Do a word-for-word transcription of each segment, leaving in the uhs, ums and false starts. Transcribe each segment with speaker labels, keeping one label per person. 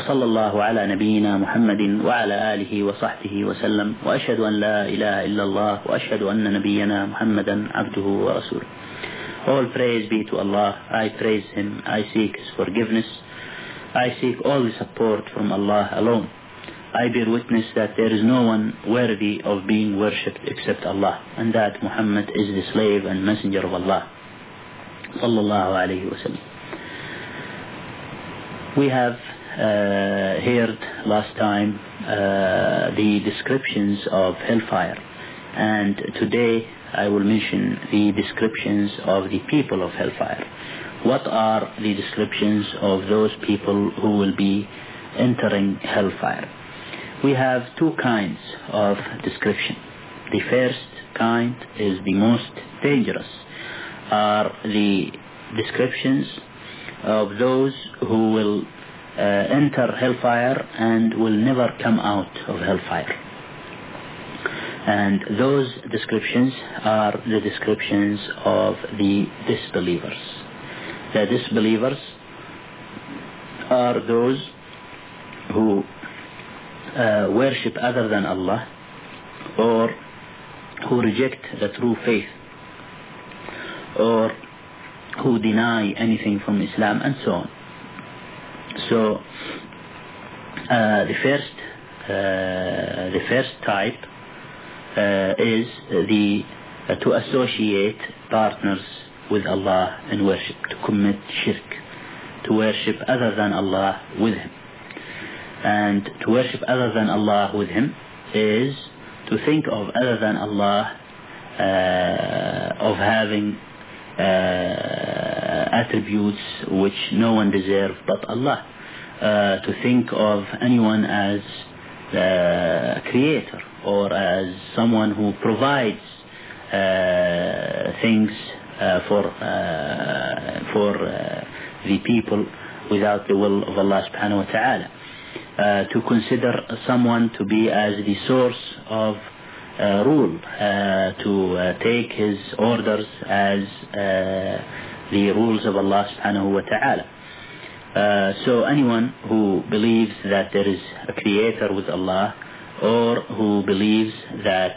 Speaker 1: وصلى الله على نبينا محمد وعلى آله وصحبه وسلم وأشهد أن لا إله إلا الله وأشهد أن نبينا محمدا عبده ورسوله. All praise be to Allah. I praise Him. I seek His forgiveness. I seek all the support from Allah alone. I bear witness that there is no one worthy of being worshipped except Allah, and that Muhammad is the slave and messenger of Allah. Sallallahu alayhi wa sallam. We have uh, heard last time uh, the descriptions of hellfire, and today I will mention the descriptions of the people of hellfire. What are the descriptions of those people who will be entering hellfire? We have two kinds of description. The first kind is the most dangerous, are the descriptions of those who will uh, enter hellfire and will never come out of hellfire. And those descriptions are the descriptions of the disbelievers. The disbelievers are those who uh, worship other than Allah, or who reject the true faith, or who deny anything from Islam, and so on. So uh, the first uh, the first type uh, is the uh, to associate partners with Allah in worship, to commit shirk, to worship other than Allah with Him. And to worship other than Allah with Him is to think of other than Allah uh, of having uh, attributes which no one deserves but Allah. Uh, to think of anyone as a creator, or as someone who provides uh, things uh, for uh, for uh, the people without the will of Allah subhanahu wa ta'ala. Uh, to consider someone to be as the source of uh, rule, uh, to uh, take his orders as uh, the rules of Allah subhanahu wa ta'ala. Uh, so anyone who believes that there is a creator with Allah, or who believes that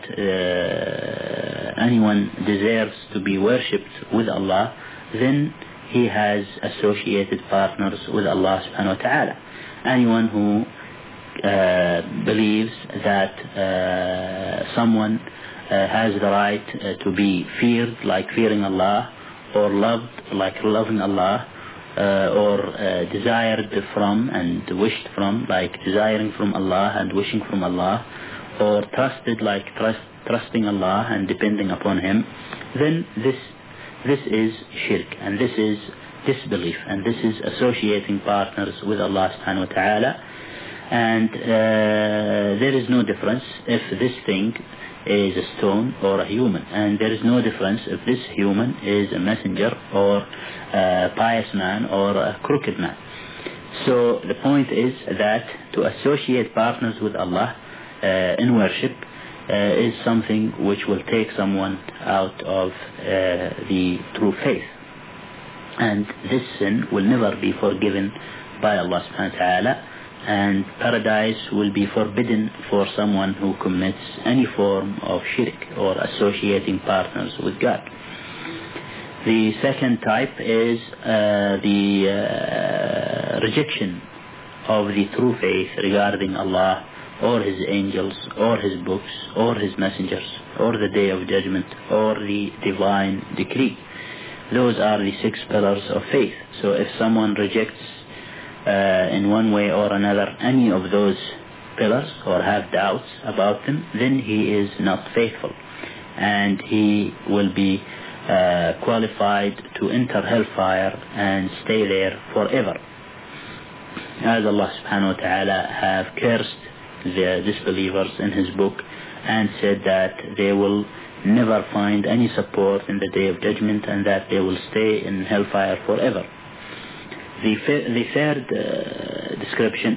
Speaker 1: uh, anyone deserves to be worshipped with Allah, then he has associated partners with Allah subhanahu wa ta'ala. Anyone who uh, believes that uh, someone uh, has the right uh, to be feared like fearing Allah, or loved like loving Allah, uh, or uh, desired from and wished from like desiring from Allah and wishing from Allah, or trusted like trust, trusting Allah and depending upon Him, then this this is shirk, and this is disbelief, and this is associating partners with Allah subhanahu wa ta'ala. And uh, there is no difference if this thing is a stone or a human, and there is no difference if this human is a messenger or a pious man or a crooked man. So the point is that to associate partners with Allah uh, in worship uh, is something which will take someone out of uh, the true faith. And this sin will never be forgiven by Allah subhanahu wa ta'ala, and paradise will be forbidden for someone who commits any form of shirk or associating partners with God. The second type is uh, the uh, rejection of the true faith regarding Allah, or His angels, or His books, or His messengers, or the Day of Judgment, or the divine decree. Those are the six pillars of faith. So if someone rejects uh, in one way or another any of those pillars, or have doubts about them, then he is not faithful, and he will be uh, qualified to enter hellfire and stay there forever. As Allah subhanahu wa ta'ala have cursed the disbelievers in His book, and said that they will never find any support in the Day of Judgment, and that they will stay in hellfire forever. The, fa- the third uh, description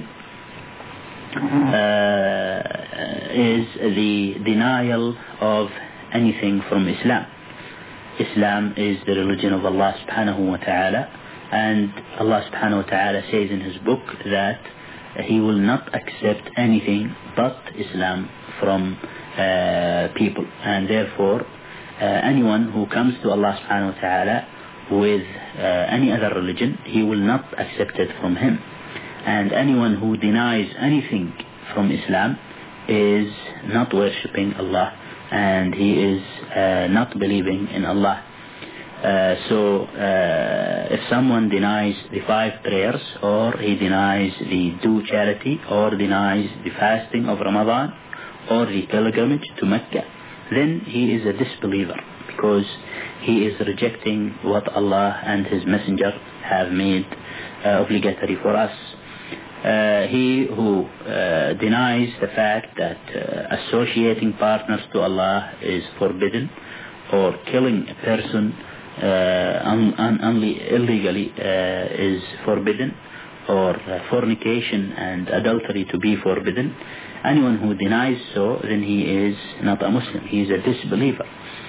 Speaker 1: uh, is the denial of anything from Islam. Islam is the religion of Allah subhanahu wa ta'ala, and Allah subhanahu wa ta'ala says in His book that he will not accept anything but Islam from uh, people, and therefore uh, anyone who comes to Allah subhanahu wa ta'ala with uh, any other religion, he will not accept it from him. And anyone who denies anything from Islam is not worshipping Allah, and he is uh, not believing in Allah. Uh, so uh, if someone denies the five prayers, or he denies the do charity, or denies the fasting of Ramadan, or the pilgrimage to Mecca, then he is a disbeliever, because he is rejecting what Allah and His Messenger have made uh, obligatory for us. Uh, he who uh, denies the fact that uh, associating partners to Allah is forbidden, or killing a person uh, un- un- un- illegally uh, is forbidden, or uh, fornication and adultery to be forbidden, anyone who denies so, then he is not a Muslim, he is a disbeliever.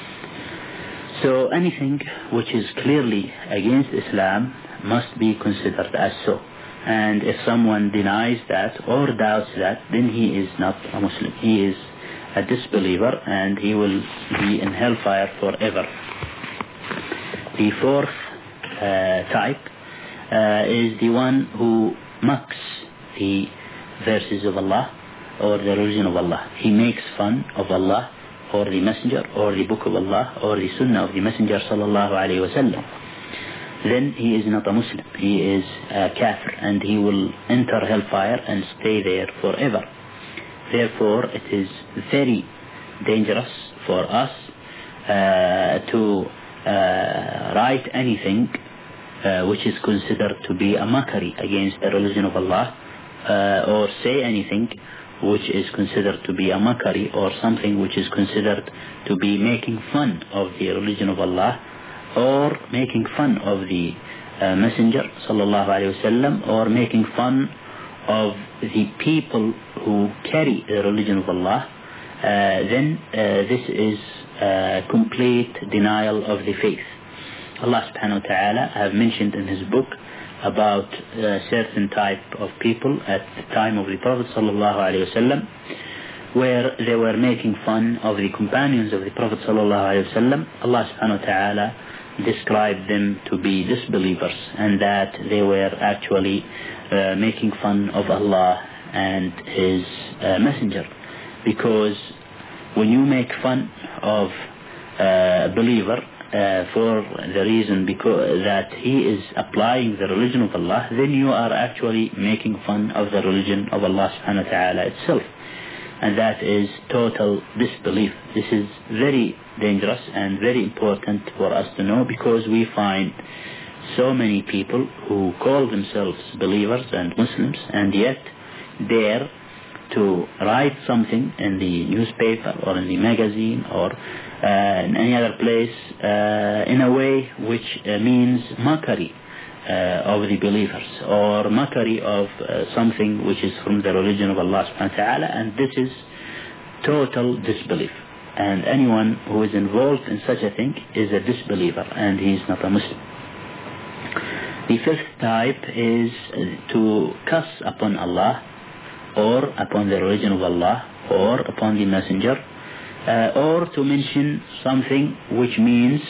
Speaker 1: So anything which is clearly against Islam must be considered as so. And if someone denies that or doubts that, then he is not a Muslim. He is a disbeliever, and he will be in hellfire forever. The fourth uh, type uh, is the one who mocks the verses of Allah or the religion of Allah. He makes fun of Allah or the Messenger or the Book of Allah or the Sunnah of the Messenger sallallahu alaihi wasallam. Then he is not a Muslim. He is a kafir, and he will enter hellfire and stay there forever. Therefore, it is very dangerous for us uh, to uh, write anything uh, which is considered to be a mockery against the religion of Allah, uh, or say anything which is considered to be a mockery, or something which is considered to be making fun of the religion of Allah, or making fun of the uh, Messenger sallallahu alaihi wasallam, or making fun of the people who carry the religion of Allah, uh, then uh, this is uh, complete denial of the faith. Allah subhanahu wa ta'ala have mentioned in His book about a certain type of people at the time of the Prophet sallallahu alaihi wasallam, where they were making fun of the companions of the Prophet sallallahu alaihi wasallam. Allah subhanahu wa ta'ala described them to be disbelievers, and that they were actually uh, making fun of Allah and His uh, Messenger. Because when you make fun of uh, a believer uh, for the reason because that he is applying the religion of Allah, then you are actually making fun of the religion of Allah subhanahu wa ta'ala itself. And that is total disbelief. This is very dangerous and very important for us to know, because we find so many people who call themselves believers and Muslims, and yet dare to write something in the newspaper or in the magazine or uh, in any other place uh, in a way which uh, means mockery Uh, of the believers, or mockery of uh, something which is from the religion of Allah subhanahu wa ta'ala, and this is total disbelief. And anyone who is involved in such a thing is a disbeliever, and he is not a Muslim. The fifth type is to cuss upon Allah, or upon the religion of Allah, or upon the Messenger, uh, or to mention something which means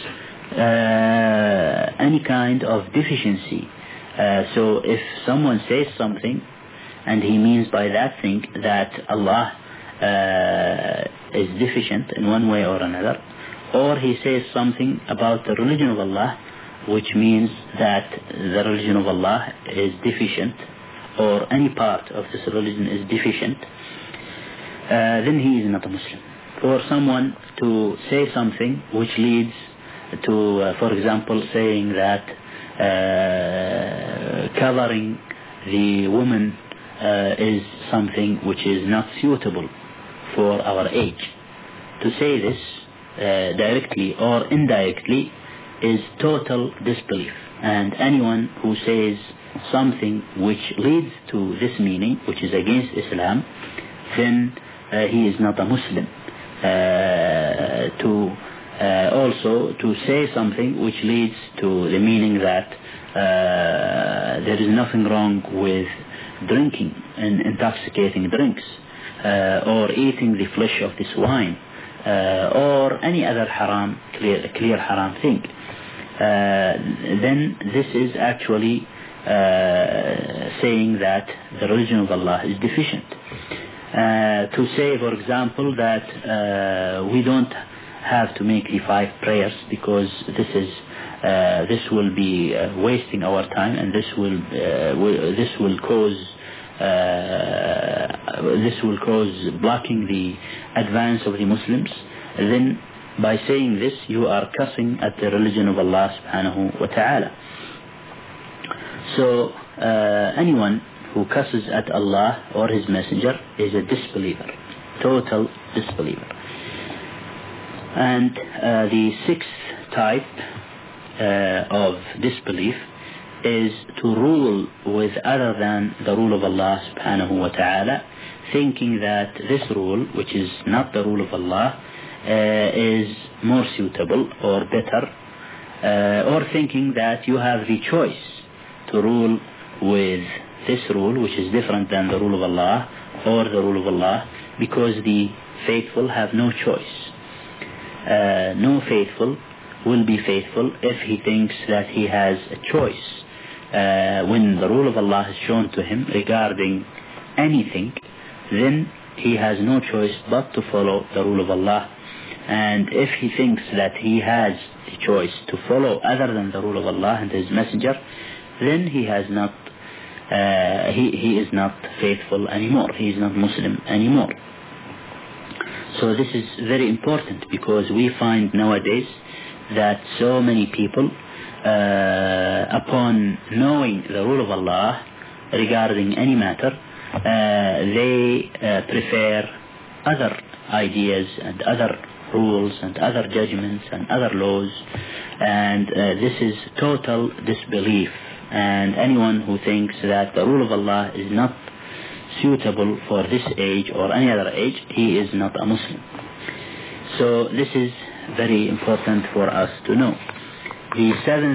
Speaker 1: Uh, any kind of deficiency. Uh, so if someone says something and he means by that thing that Allah uh, is deficient in one way or another, or he says something about the religion of Allah which means that the religion of Allah is deficient, or any part of this religion is deficient, uh, then he is not a Muslim. For someone to say something which leads to, uh, for example, saying that uh, covering the woman uh, is something which is not suitable for our age. To say this uh, directly or indirectly is total disbelief. And anyone who says something which leads to this meaning, which is against Islam, then uh, he is not a Muslim. Uh, to Uh, also to say something which leads to the meaning that uh, there is nothing wrong with drinking and intoxicating drinks, uh, or eating the flesh of the swine, uh, or any other haram, clear, clear haram thing, uh, then this is actually uh, saying that the religion of Allah is deficient. Uh, to say, for example, that uh, we don't have to make the five prayers because this is uh, this will be uh, wasting our time, and this will uh, will, this will cause uh, this will cause blocking the advance of the Muslims. Then by saying this, you are cussing at the religion of Allah subhanahu wa ta'ala. So uh, anyone who cusses at Allah or His Messenger is a disbeliever, total disbeliever. And uh, the sixth type uh, of disbelief is to rule with other than the rule of Allah subhanahu wa ta'ala, thinking that this rule, which is not the rule of Allah, uh, is more suitable or better, uh, or thinking that you have the choice to rule with this rule, which is different than the rule of Allah or the rule of Allah, because the faithful have no choice. Uh, no faithful will be faithful if he thinks that he has a choice. Uh, when the rule of Allah is shown to him regarding anything, then he has no choice but to follow the rule of Allah. And if he thinks that he has a choice to follow other than the rule of Allah and His Messenger, then he has not, uh, he, he is not faithful anymore. He is not Muslim anymore. So this is very important, because we find nowadays that so many people, uh, upon knowing the rule of Allah regarding any matter, uh, they uh, prefer other ideas and other rules and other judgments and other laws, and uh, this is total disbelief. And anyone who thinks that the rule of Allah is not suitable for this age or any other age, he is not a Muslim. So this is very important for us to know. The seventh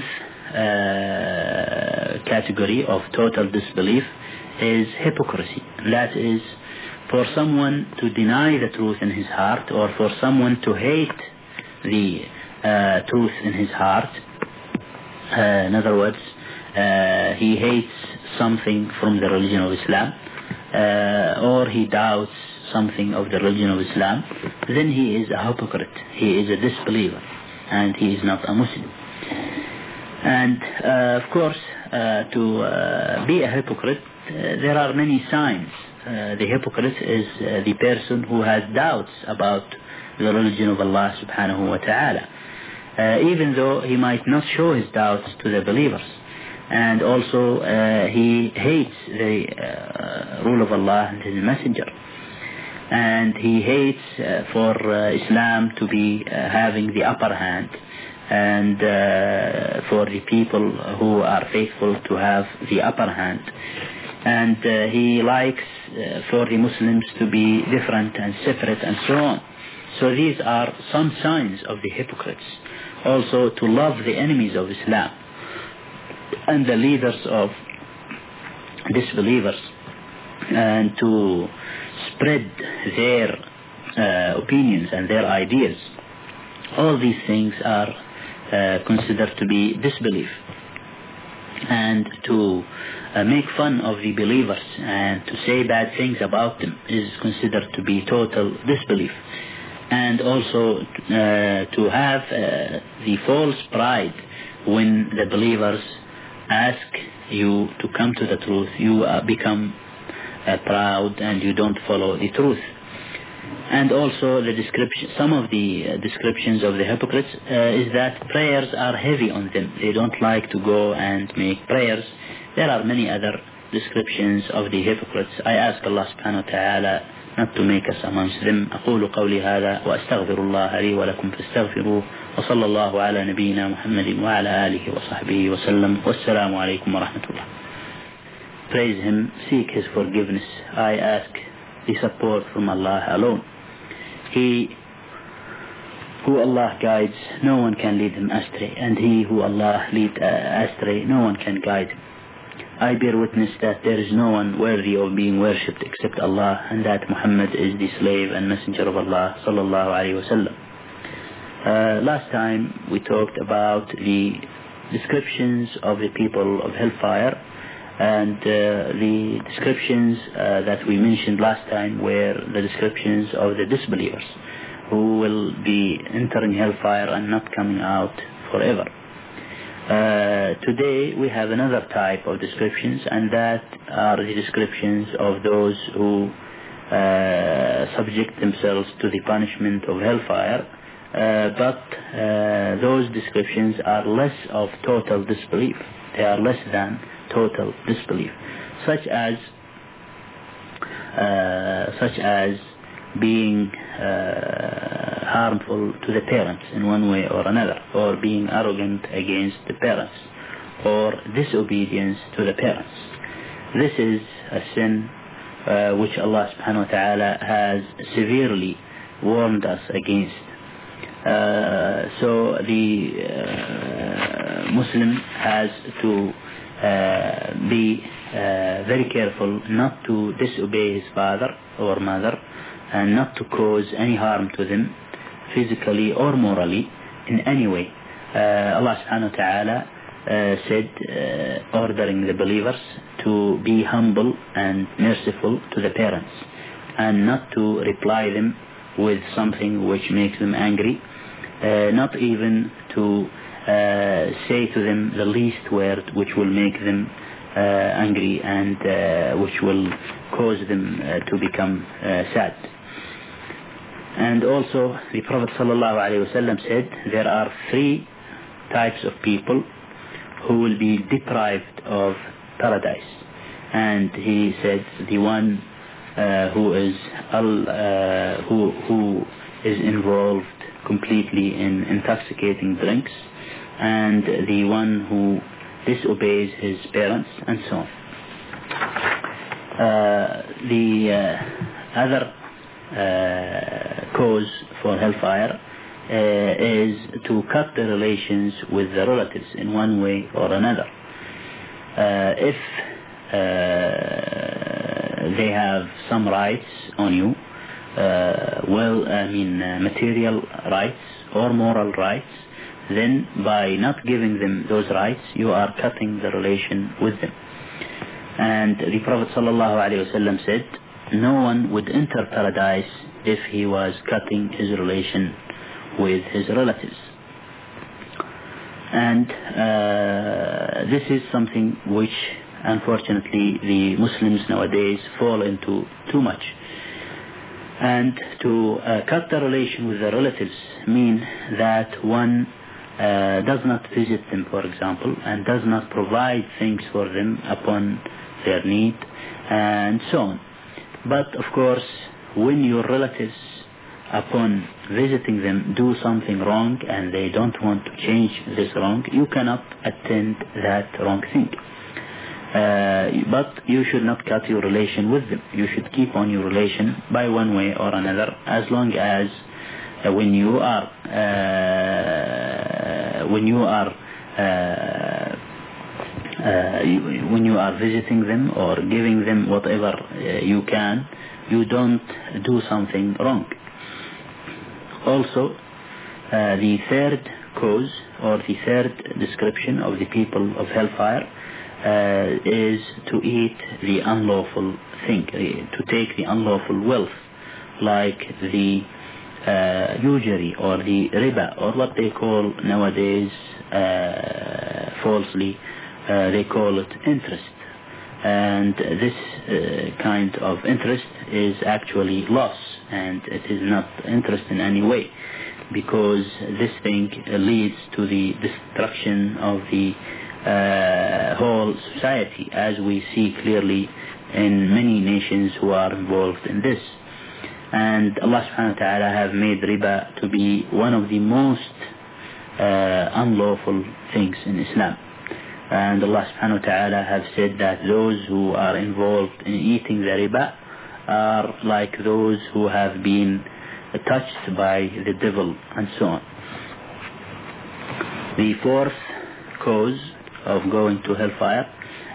Speaker 1: uh, category of total disbelief is hypocrisy. That is, for someone to deny the truth in his heart, or for someone to hate the uh, truth in his heart. Uh, in other words, uh, he hates something from the religion of Islam, Uh, or he doubts something of the religion of Islam, then he is a hypocrite. He is a disbeliever, and he is not a Muslim. And uh, of course, uh, to uh, be a hypocrite, uh, there are many signs. Uh, the hypocrite is uh, the person who has doubts about the religion of Allah subhanahu wa ta'ala, uh, even though he might not show his doubts to the believers. And also uh, he hates the uh, rule of Allah and His Messenger, and he hates uh, for uh, Islam to be uh, having the upper hand, and uh, for the people who are faithful to have the upper hand. And uh, he likes uh, for the Muslims to be different and separate and so on. So these are some signs of the hypocrites. Also, to love the enemies of Islam and the leaders of disbelievers, and to spread their uh, opinions and their ideas. All these things are uh, considered to be disbelief. And to uh, make fun of the believers and to say bad things about them is considered to be total disbelief. And also uh, to have uh, the false pride when the believers ask you to come to the truth, you uh, become uh, proud and you don't follow the truth. And also the description, some of the uh, descriptions of the hypocrites uh, is that prayers are heavy on them. They don't like to go and make prayers. There are many other descriptions of the hypocrites. I ask Allah subhanahu wa ta'ala not to make us amongst them. أقول قولي هذا وأستغفر الله لي ولكم فاستغفروه وصلى الله على نبينا محمد وعلى آله وصحبه وسلم والسلام عليكم ورحمة الله. Praise Him, seek His forgiveness. I ask the support from Allah alone. He who Allah guides, no one can lead him astray, and he who Allah lead uh, astray, no one can guide him. I bear witness that there is no one worthy of being worshipped except Allah, and that Muhammad is the slave and messenger of Allah sallallahu alaihi wasallam. Uh, last time we talked about the descriptions of the people of hellfire, and uh, the descriptions uh, that we mentioned last time were the descriptions of the disbelievers who will be entering hellfire and not coming out forever. Uh, today we have another type of descriptions, and that are the descriptions of those who uh, subject themselves to the punishment of hellfire, uh, but uh, those descriptions are less of total disbelief. They are less than total disbelief, such as uh, such as being uh, harmful to the parents in one way or another, or being arrogant against the parents, or disobedience to the parents. This is a sin uh, which Allah subhanahu wa ta'ala has severely warned us against. Uh, so the uh, Muslim has to uh, be uh, very careful not to disobey his father or mother, and not to cause any harm to them physically or morally in any way. Uh, Allah subhanahu wa ta'ala uh, said, uh, ordering the believers to be humble and merciful to the parents, and not to reply them with something which makes them angry, uh, not even to uh, say to them the least word which will make them uh, angry and uh, which will cause them uh, to become uh, sad. And also the Prophet sallallahu alaihi wasallam said there are three types of people who will be deprived of paradise, and he said the one uh, who is uh, who who is involved completely in intoxicating drinks, and the one who disobeys his parents, and so on. Uh, the uh, other uh, cause for hellfire uh, is to cut the relations with the relatives in one way or another. Uh, if uh, they have some rights on you, uh, well, I mean uh, material rights or moral rights, then by not giving them those rights, you are cutting the relation with them. And the Prophet sallallahu alaihi wasallam said, no one would enter paradise if he was cutting his relation with his relatives. And uh, this is something which unfortunately the Muslims nowadays fall into too much. And to uh, cut the relation with the relatives mean that one uh, does not visit them, for example, and does not provide things for them upon their need, and so on. But of course, when your relatives, upon visiting them, do something wrong and they don't want to change this wrong, you cannot attend that wrong thing. Uh, but you should not cut your relation with them. You should keep on your relation by one way or another, as long as uh, when you are uh, when you are uh, uh, you, when you are visiting them or giving them whatever uh, you can, you don't do something wrong. Also, uh, the third cause or the third description of the people of hellfire Uh, is to eat the unlawful thing, to take the unlawful wealth, like the uh, usury or the riba, or what they call nowadays uh, falsely uh, they call it interest. And this uh, kind of interest is actually loss, and it is not interest in any way, because this thing leads to the destruction of the Uh, whole society, as we see clearly in many nations who are involved in this. And Allah subhanahu wa ta'ala have made riba to be one of the most uh, unlawful things in Islam. And Allah subhanahu wa ta'ala have said that those who are involved in eating the riba are like those who have been touched by the devil, and so on. The fourth cause of going to hellfire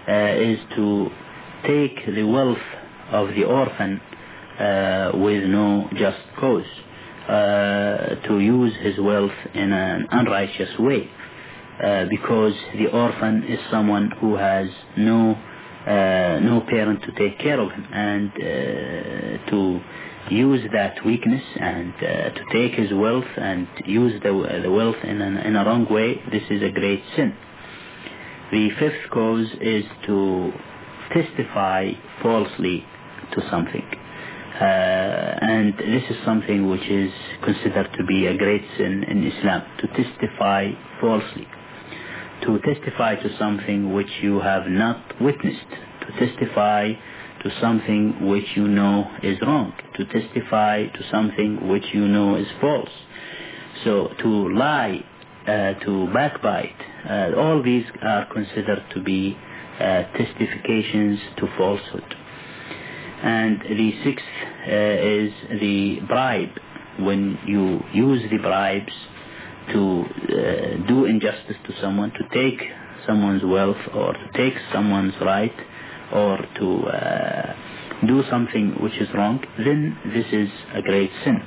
Speaker 1: uh, is to take the wealth of the orphan uh, with no just cause, uh, to use his wealth in an unrighteous way, uh, because the orphan is someone who has no uh, no parent to take care of him, and uh, to use that weakness and uh, to take his wealth and use the, the wealth in, an, in a wrong way, this is a great sin. The fifth cause is to testify falsely to something. Uh, and this is something which is considered to be a great sin in Islam, to testify falsely. To testify to something which you have not witnessed. To testify to something which you know is wrong. To testify to something which you know is false. So to lie, uh, to backbite, uh, all these are considered to be uh, testifications to falsehood. And the sixth uh, is the bribe. When you use the bribes to uh, do injustice to someone, to take someone's wealth or to take someone's right or to uh, do something which is wrong, then this is a great sin.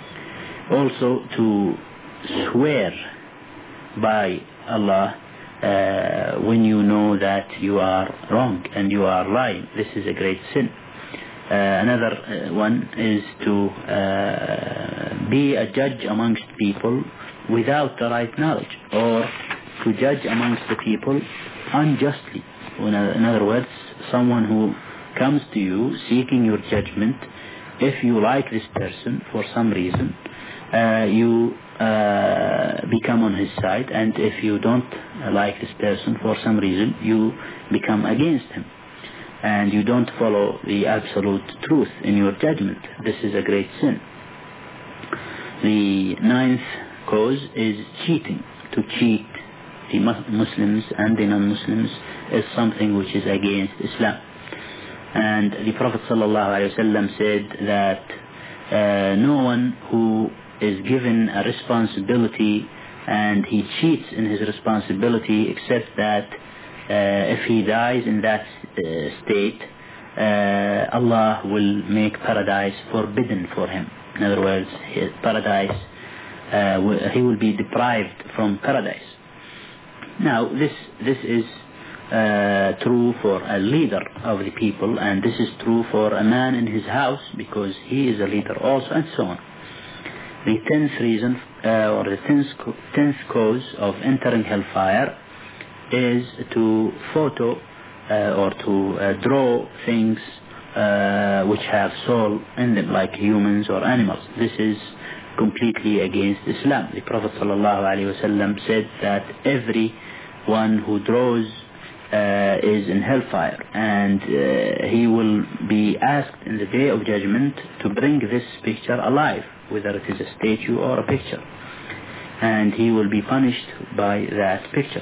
Speaker 1: Also to swear by Allah uh, when you know that you are wrong and you are lying, this is a great sin. Uh, another uh, one is to uh, be a judge amongst people without the right knowledge, or to judge amongst the people unjustly. In other words, someone who comes to you seeking your judgment, if you like this person for some reason, uh, you uh, become on his side, and if you don't like this person for some reason, you become against him, and you don't follow the absolute truth in your judgment. This is a great sin. The ninth cause is cheating. To cheat the Muslims and the non-Muslims is something which is against Islam. And the Prophet ﷺ said that uh, no one who is given a responsibility and he cheats in his responsibility, except that uh, if he dies in that uh, state, uh, Allah will make paradise forbidden for him. In other words, his paradise, uh, will, he will be deprived from paradise. Now, this this is uh, true for a leader of the people, and this is true for a man in his house, because he is a leader also, and so on. The tenth reason, uh, or the tenth, tenth cause of entering hellfire is to photo uh, or to uh, draw things uh, which have soul in them, like humans or animals. This is completely against Islam. The Prophet ﷺ said that every one who draws uh, is in hellfire, and uh, he will be asked in the day of judgment to bring this picture alive, whether it is a statue or a picture, and he will be punished by that picture.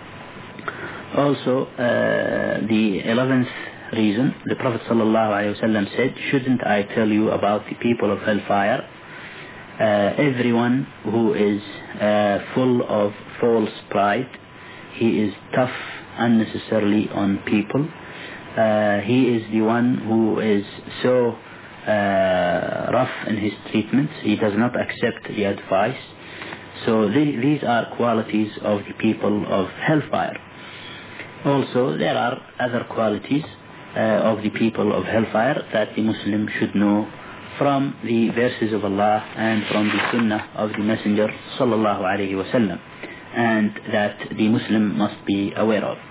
Speaker 1: Also, uh, the eleventh reason, the Prophet ﷺ said, shouldn't I tell you about the people of hellfire? Uh, everyone who is uh, full of false pride, he is tough unnecessarily on people. Uh, he is the one who is so uh, rough in his treatments. He does not accept the advice. So th- these are qualities of the people of hellfire. Also, there are other qualities uh, of the people of hellfire that the Muslim should know from the verses of Allah and from the Sunnah of the Messenger sallallahu alaihi wasallam, and that the Muslim must be aware of.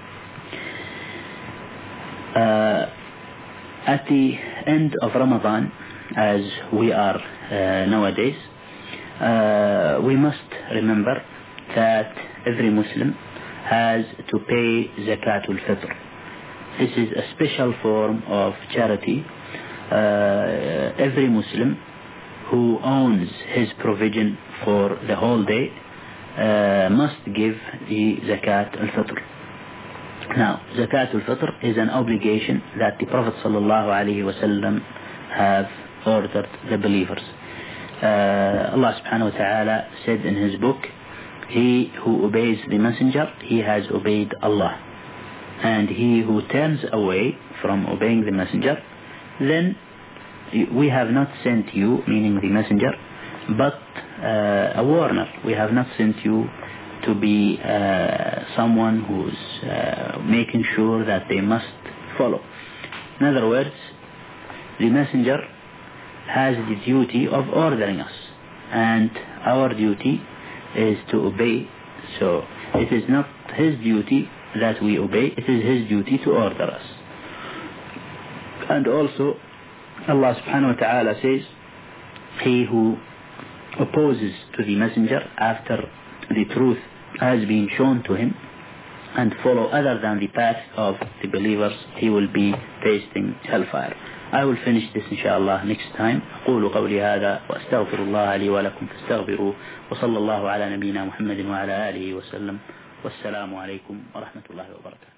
Speaker 1: Uh, at the end of Ramadan, as we are uh, nowadays, uh, we must remember that every Muslim has to pay Zakatul Fitr. This is a special form of charity. Uh, every Muslim who owns his provision for the whole day uh, must give the Zakat al-Fitr. Now, Zakat al-Fitr is an obligation that the Prophet ﷺ have ordered the believers. Uh, Allah subhanahu wa ta'ala said in his book, he who obeys the messenger, he has obeyed Allah. and he who turns away from obeying the messenger, then we have not sent you, meaning the messenger, but uh, a warner. We have not sent you to be uh, someone who's uh, making sure that they must follow. In other words, the messenger has the duty of ordering us, and our duty is to obey. So it is not his duty that we obey, it is his duty to order us. And also Allah subhanahu wa ta'ala says, he who opposes to the messenger after the truth has been shown to him and follow other than the path of the believers, he will be tasting hellfire. I will finish this inshallah next time. أقول قولي هذا وأستغفر الله لي ولكم فاستغفروه وصلى الله على نبينا محمد وعلى آله وسلم والسلام عليكم ورحمة الله وبركاته.